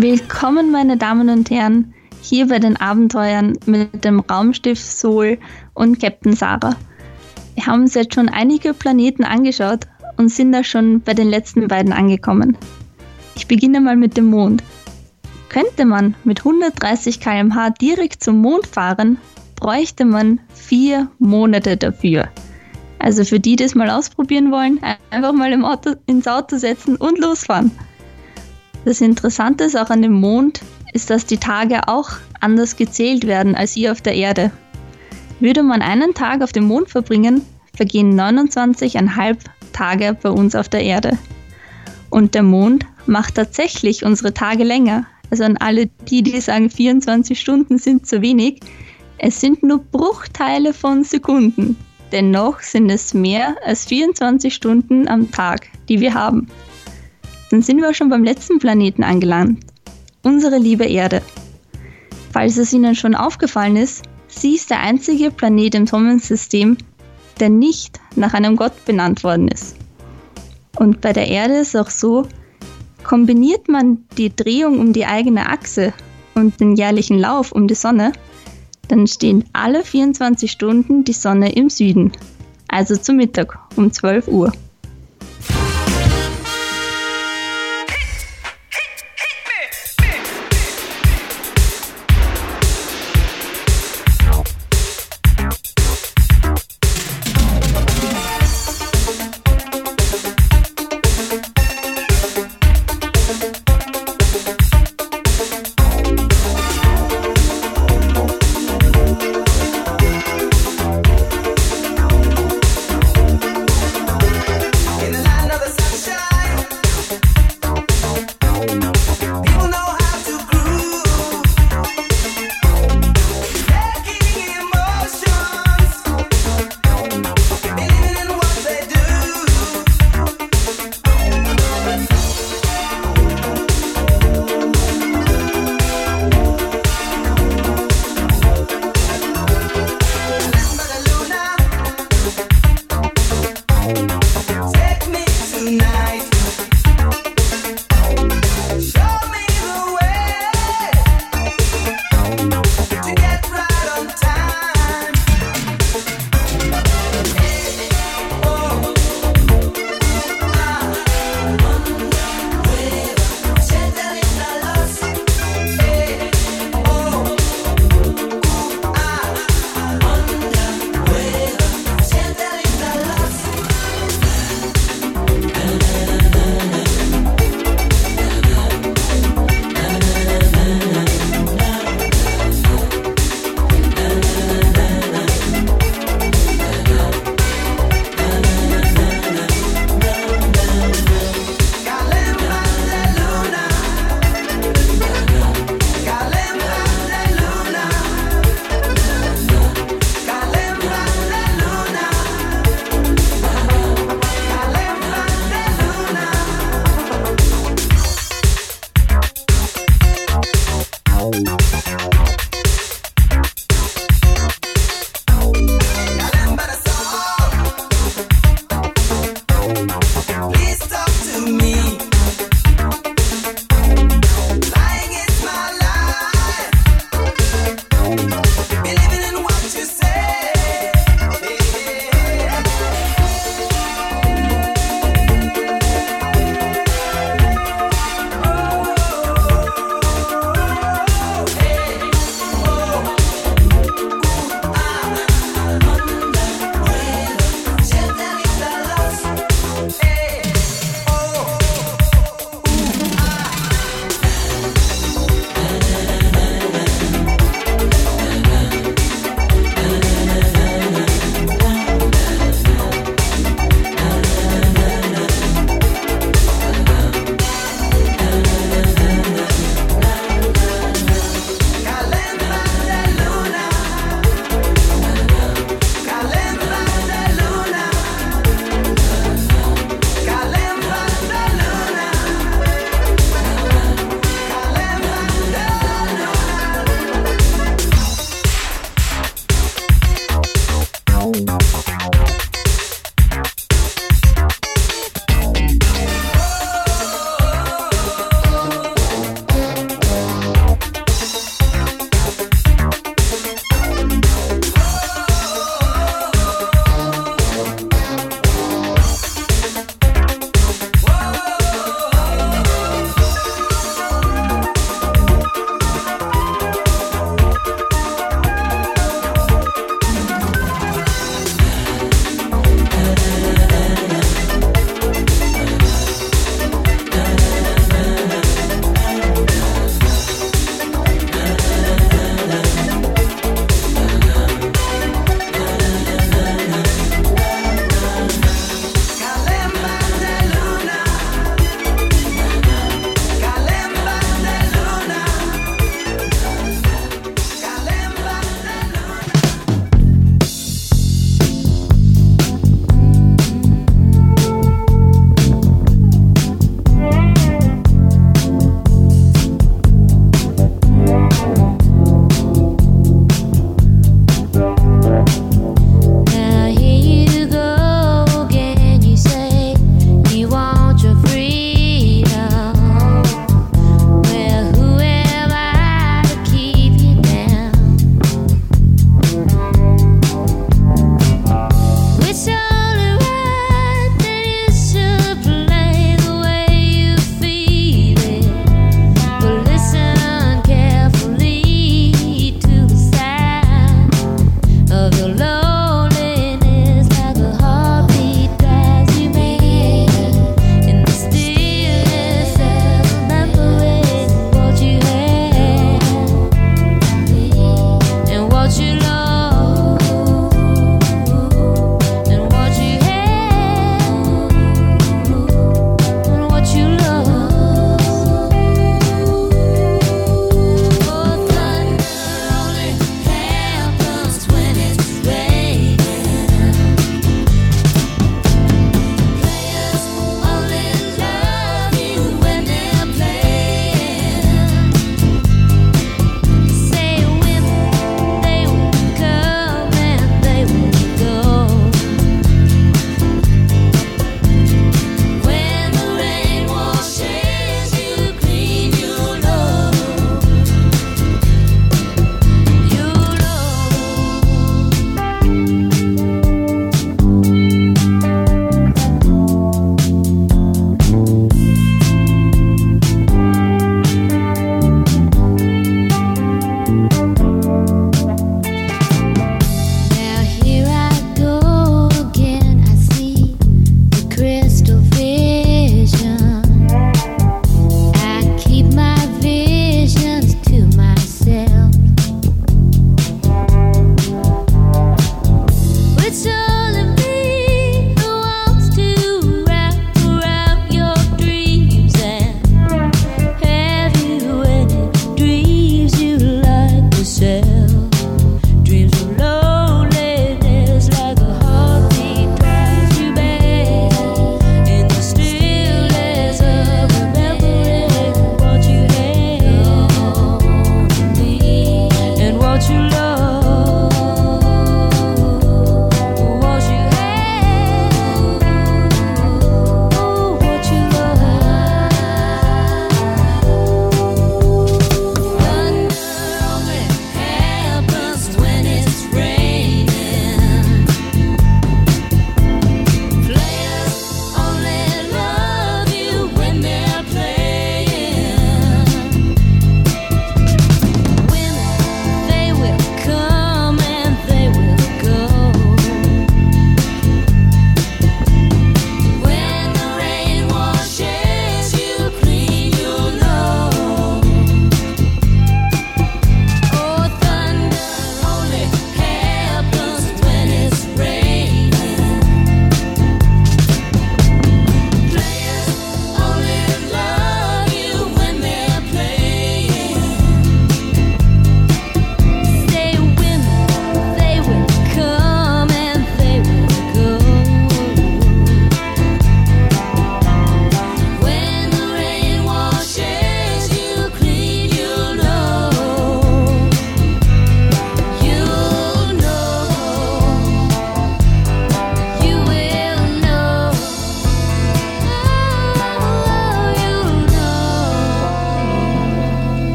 Willkommen, meine Damen und Herren, hier bei den Abenteuern mit dem Raumschiff Sol und Captain Sarah. Wir haben uns jetzt schon einige Planeten angeschaut und sind da schon bei den letzten beiden angekommen. Ich beginne mal mit dem Mond. Könnte man mit 130 km/h direkt zum Mond fahren, bräuchte man 4 Monate dafür. Also für die, die das mal ausprobieren wollen, einfach mal ins Auto setzen und losfahren. Das Interessante ist auch an dem Mond, ist, dass die Tage auch anders gezählt werden als hier auf der Erde. Würde man einen Tag auf dem Mond verbringen, vergehen 29,5 Tage bei uns auf der Erde. Und der Mond macht tatsächlich unsere Tage länger. Also an alle die sagen, 24 Stunden sind zu wenig. Es sind nur Bruchteile von Sekunden. Dennoch sind es mehr als 24 Stunden am Tag, die wir haben. Dann sind wir auch schon beim letzten Planeten angelangt. Unsere liebe Erde. Falls es Ihnen schon aufgefallen ist, sie ist der einzige Planet im Sonnensystem, der nicht nach einem Gott benannt worden ist. Und bei der Erde ist auch so, kombiniert man die Drehung um die eigene Achse und den jährlichen Lauf um die Sonne, dann stehen alle 24 Stunden die Sonne im Süden, also zu Mittag um 12 Uhr.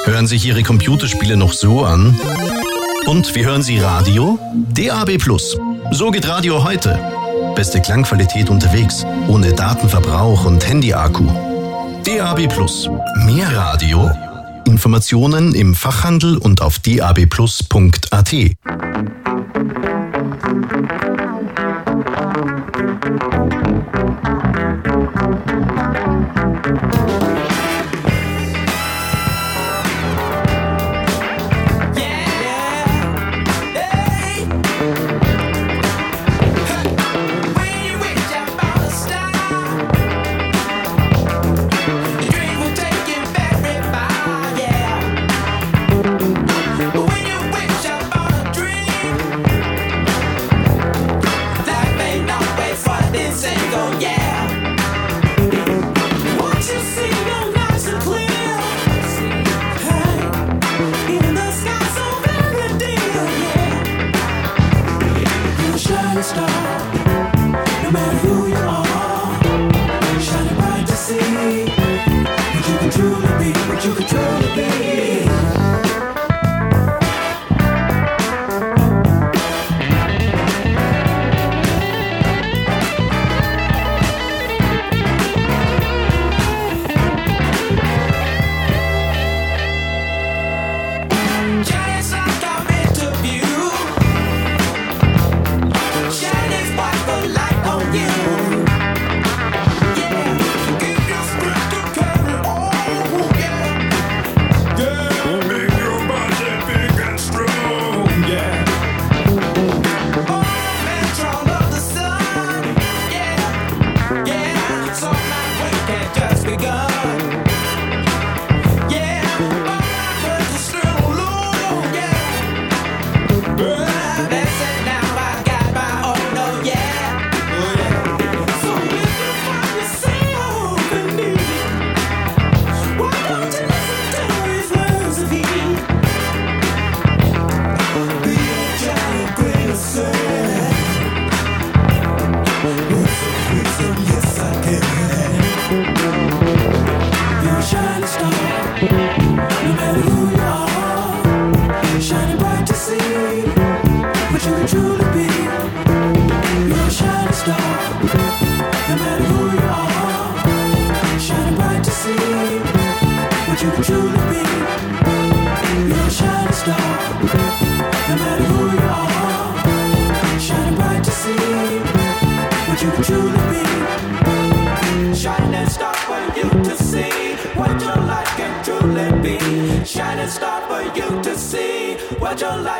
Hören sich Ihre Computerspiele noch so an? Und wie hören Sie Radio? DAB+. So geht Radio heute. Beste Klangqualität unterwegs, ohne Datenverbrauch und Handy-Akku. DAB+. Mehr Radio? Informationen im Fachhandel und auf dabplus.at.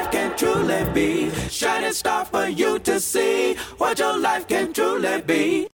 Shining star for you to see what your life can truly be.